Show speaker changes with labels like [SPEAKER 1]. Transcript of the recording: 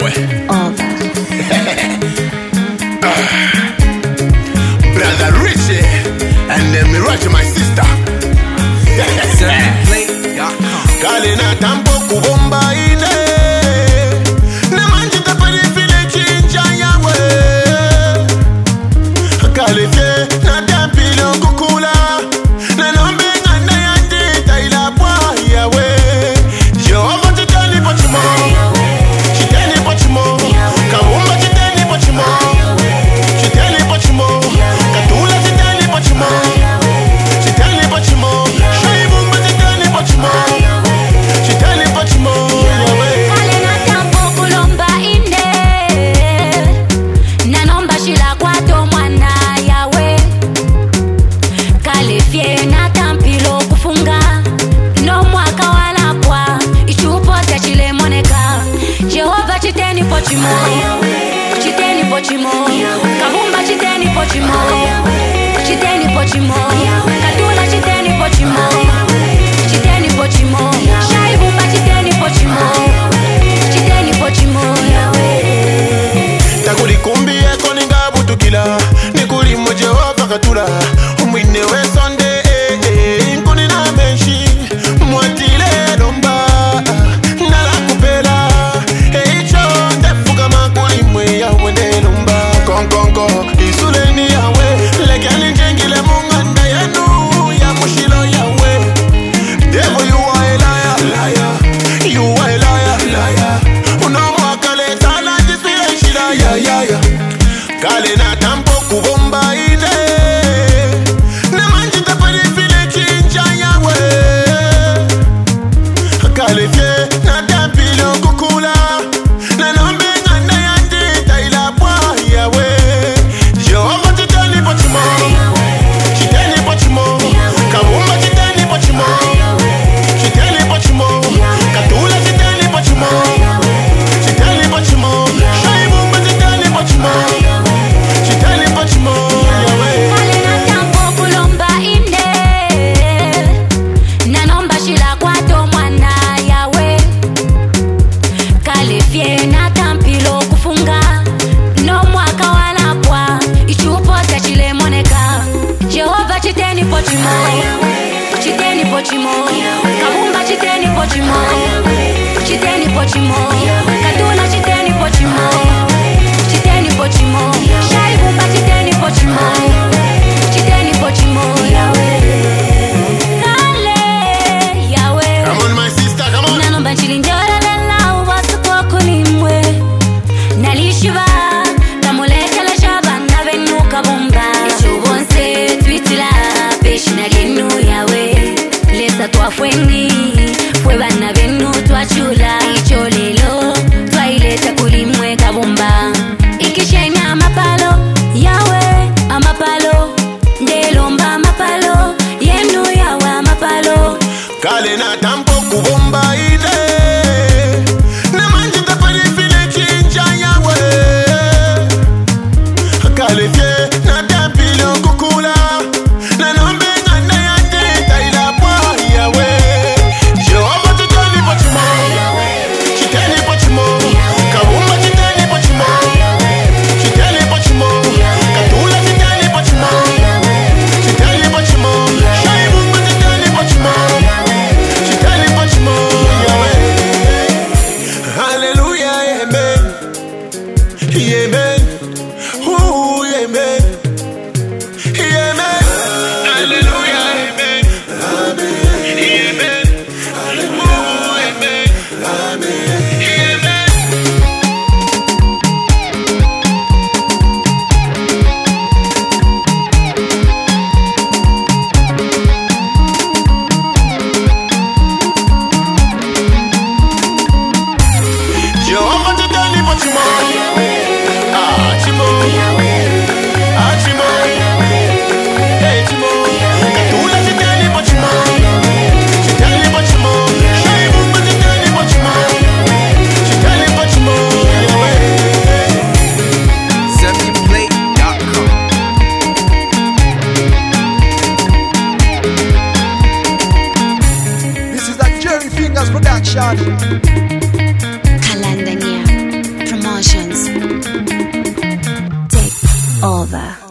[SPEAKER 1] yawe Brother Richie and Mirage my sister Kale na tampo kubomba ine Na manjita pali file chinja yawe Kale fye na tampilo kukula Na nombe ngana yandi taila pwa yawe Jehova chitani pochimo Chitani pochimo Kawumba chitani pochimo Chitani pochimo Katula chitani pochimo Chitani pochimo Shaibumba chitani pochimo Chitani pochimo
[SPEAKER 2] Kale na tampo kulomba inde Na nomba shila kwa to mwana yawe Kale fye na tampilo kufunga No mwaka wala pwa Ichupo tachile moneka Jehova chiteni pochimo Chiteni pochimo Kahumba chiteni pochimo Chiteni pochimo Katula chiteni pochimo Chiteni pochimo Shaibumba chiteni pochimo Chiteni pochimo
[SPEAKER 1] Takuli kumbi eko ninga butukila Nikuli mo Jehova katula Umwine we sonde Nkuni na menshi Mwatile lomba Nala kupela Eicho ndefuka makuli mwe ya wende lomba Konkonko isuleni yawe Lekani njengile munganda yenu Ya mushilo yawe Devil you are a liar, liar You are a liar, liar Unomwakale tala jisile shila ya ya ya Kale na tampo kubomba ine Na manjita pali file chinja yawe Kale fye na tampilo kukula Na nombe ngana yandi taila pwa yawe Jehova chitani pochimo Chitani pochimo Kawumba chitani pochimo Chitani pochimo Katula chitani pochimo Chitani pochimo Shaibumba chitani pochimo Chitani pochimo yawe
[SPEAKER 2] Kale na tampo kulomba inde Na nomba shila kwa to mwana yawe Kale fye na tampilo kufunga No mwaka wala pwa Ichupo tachile moneka Jehova chiteni pochimo Chiteni pochimo Kahumba chiteni pochimo Chiteni pochimo Katula chiteni pochimo Chiteni pochimo Shaibumba chiteni pochimo Chiteni pochimo yawe Kale yawe
[SPEAKER 1] Come on my sister, come on
[SPEAKER 2] Nanomba chilinjora lela uwasuko kulimwe Nalishiba Kamuleka la shaba na venuka bomba Ichubonse twitila Peshi na linu yawe Lesa tuafweni Fweba na venu tuachula Icho lelo Twaileta kulimwe kabomba Ikishenya mapalo Yawe amapalo Ndelomba amapalo Yenu yawe amapalo
[SPEAKER 1] Kale na tampo kubomba ine Na manjita pali file chinja yawe Kale fye na tampilo kukula Na nombe ngana yande taila pwa yawe Jehova chitani pochimo Chitani pochimo Kawumba chitani pochimo Chitani pochimo Katula chitani pochimo Chitani pochimo Shaibumba chitani pochimo Chitani pochimo yawe Hallelujah, amen Amen Ooh, amen Amen Hallelujah, amen Amen Ooh, amen Amen Jehova chitani pochimo Chimo Chimo Hey chimo Katula chitani pochimo Chitani pochimo Shaibumba chitani pochimo Chitani pochimo yawe
[SPEAKER 3] ZambianPlay.com.
[SPEAKER 4] This is a Jerry Fingers production.
[SPEAKER 2] Kalandania
[SPEAKER 3] over.